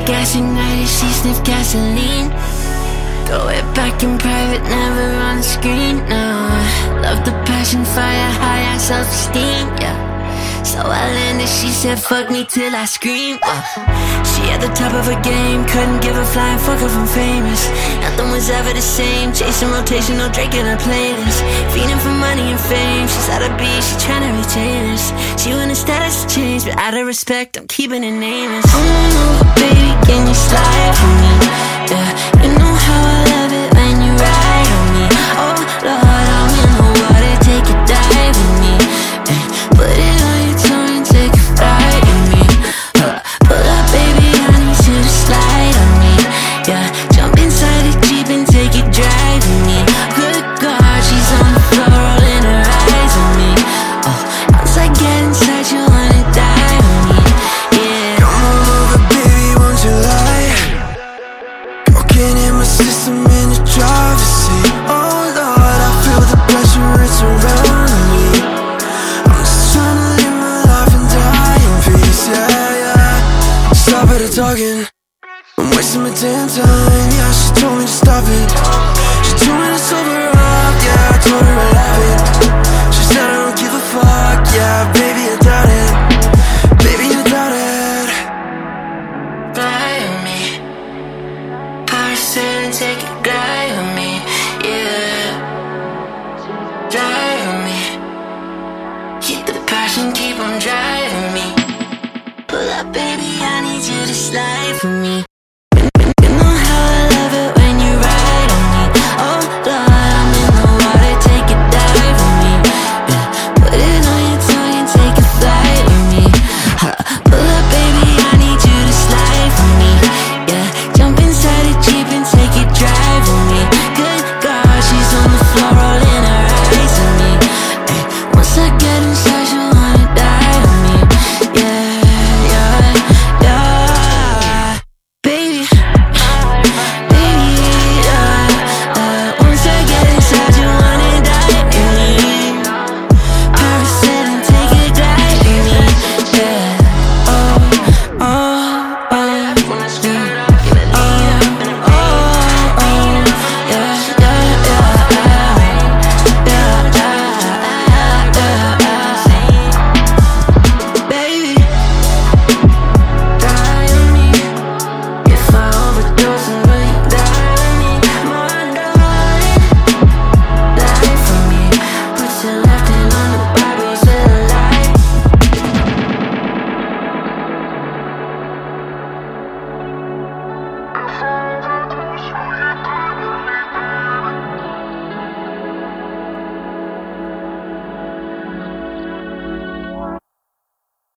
gas ignited, she sniff gasoline. Throw it back in private, never on the screen, no. Love the passion, fire, high self-esteem, yeah. So I landed, she said fuck me till I scream, She at the top of her game, couldn't give a flying fuck if I'm famous. Nothing was ever the same, chasing rotation, no Drake in her playlist. Feeding for money and fame, she's out of beat, she tryna retain us. She wanted status to change, but out of respect, I'm keeping it nameless. Oh, baby, can you slide for me? Yeah, you know how I love it when you ride on me. Oh Lord, I'm in the water, take a dive with me. Put it on your tongue and take a flight with me. Pull up, baby, I need you to slide on me. Yeah, jump inside the Jeep and take a drive with me. Good God, she's on the floor, rolling her eyes on me. Once I get inside, you wanna die with me. Yeah. Come on over, baby, won't you lie? Cocaine in my system in the driver's seat. Oh Lord, I feel the pressure, it's surrounding me. I'm just tryna live my life and die in peace, yeah, yeah. Stop at the talking, I'm wasting my damn time. Yeah, she told me to stop it. She told me to sober up, yeah, I told her I love it. She said I don't give a fuck, yeah, baby, I doubt it. Baby, I doubt it. Fly with me, Paris and take a glide with me, yeah. Drive with me, keep the passion, keep on driving me. Pull up, baby, I need you to slide for me.